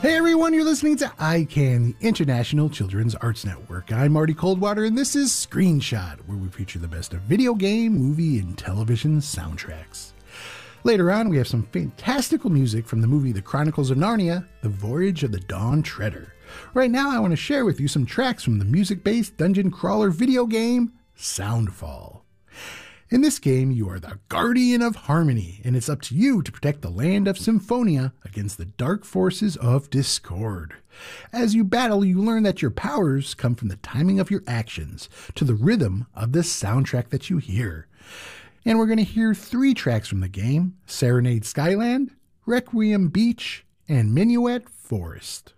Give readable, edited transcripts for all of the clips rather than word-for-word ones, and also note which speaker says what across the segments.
Speaker 1: Hey everyone, you're listening to ICANN, the International Children's Arts Network. I'm Marty Coldwater, and this is Screenshot, where we feature the best of video game, movie, and television soundtracks. Later on, we have some fantastical music from the movie The Chronicles of Narnia, The Voyage of the Dawn Treader. Right now, I want to share with you some tracks from the music-based dungeon crawler video game, Soundfall. In this game, you are the Guardian of Harmony, and it's up to you to protect the land of Symphonia against the dark forces of Discord. As you battle, you learn that your powers come from the timing of your actions to the rhythm of the soundtrack that you hear. And we're going to hear 3 tracks from the game: Serenade Skyland, Requiem Beach, and Minuet Forest.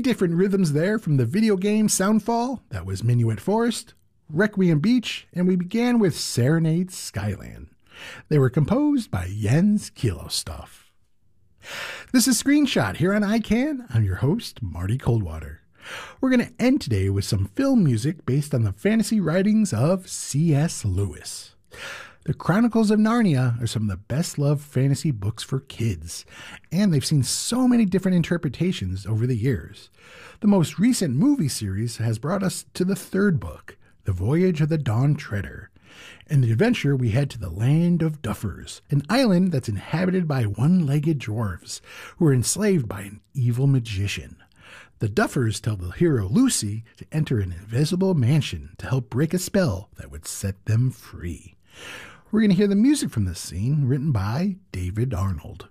Speaker 1: different rhythms there from the video game Soundfall, that was Minuet Forest, Requiem Beach, and we began with Serenade Skyland. They were composed by Jens Kilostoff. This is Screenshot here on iCan. I'm your host, Marty Coldwater. We're going to end today with some film music based on the fantasy writings of C.S. Lewis. The Chronicles of Narnia are some of the best-loved fantasy books for kids, and they've seen so many different interpretations over the years. The most recent movie series has brought us to the third book, The Voyage of the Dawn Treader. In the adventure, we head to the land of Duffers, an island that's inhabited by one-legged dwarves who are enslaved by an evil magician. The Duffers tell the hero Lucy to enter an invisible mansion to help break a spell that would set them free. We're going to hear the music from this scene, written by David Arnold.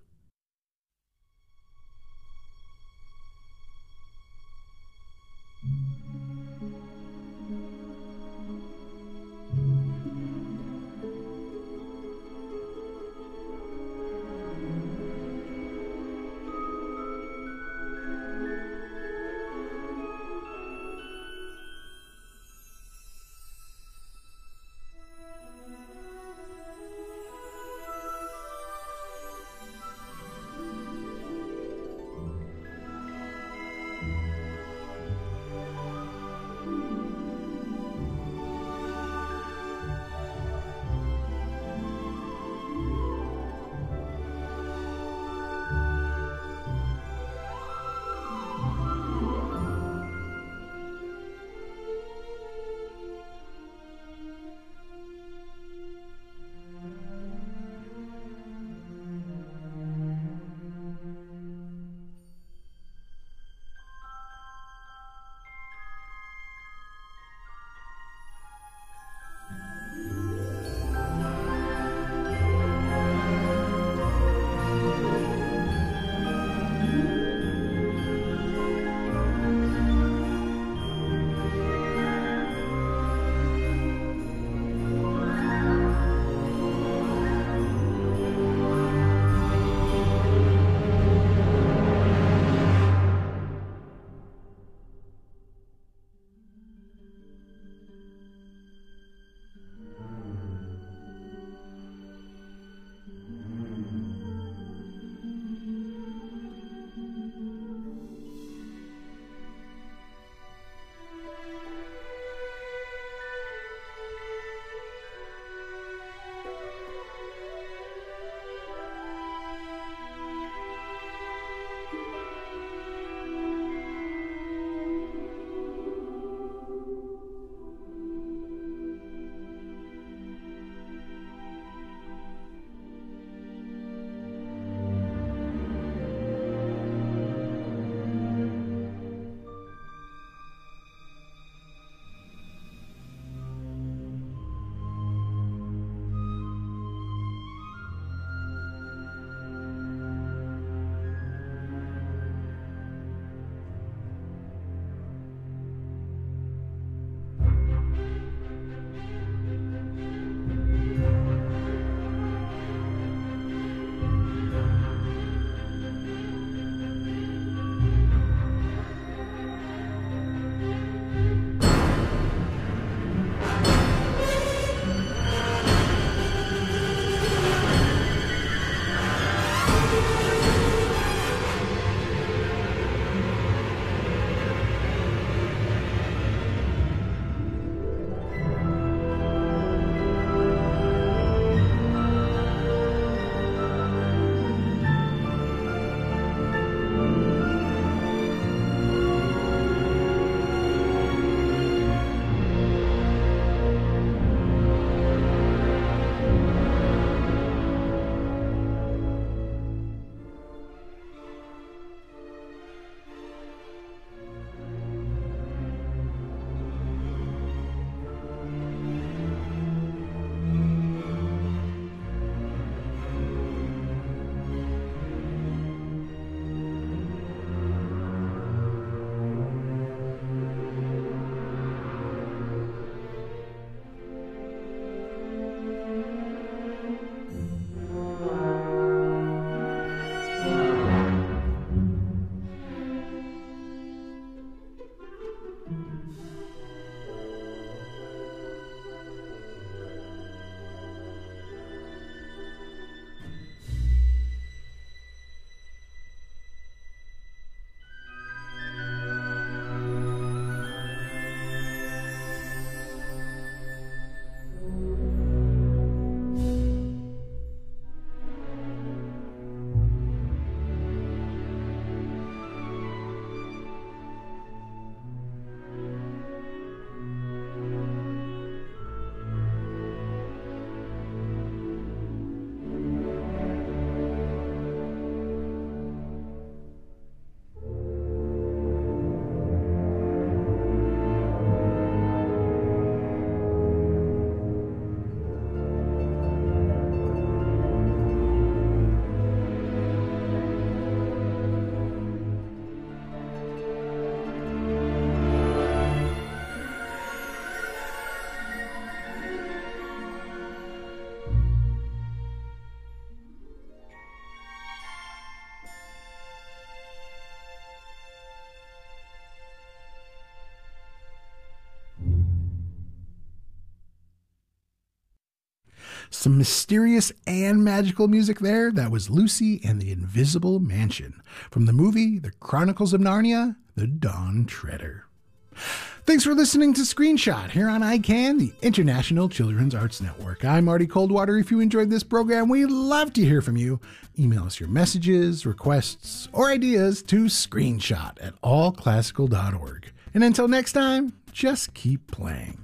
Speaker 1: Some mysterious and magical music there. That was Lucy and the Invisible Mansion from the movie The Chronicles of Narnia, The Dawn Treader. Thanks for listening to Screenshot here on ICANN, the International Children's Arts Network. I'm Marty Coldwater. If you enjoyed this program, we'd love to hear from you. Email us your messages, requests, or ideas to screenshot@allclassical.org. And until next time, just keep playing.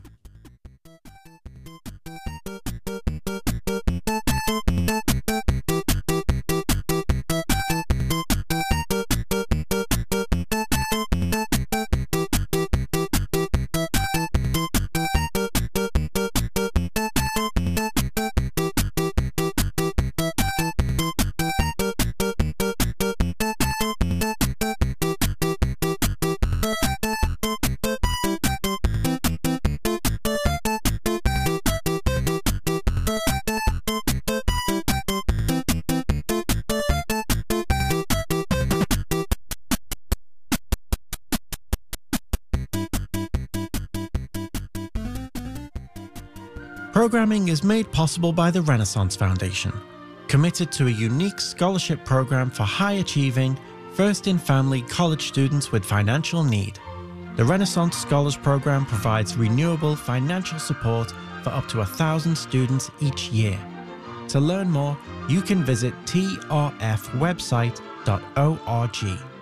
Speaker 2: Programming is made possible by the Renaissance Foundation, committed to a unique scholarship program for high-achieving, first-in-family college students with financial need. The Renaissance Scholars Program provides renewable financial support for up to 1,000 students each year. To learn more, you can visit trfwebsite.org.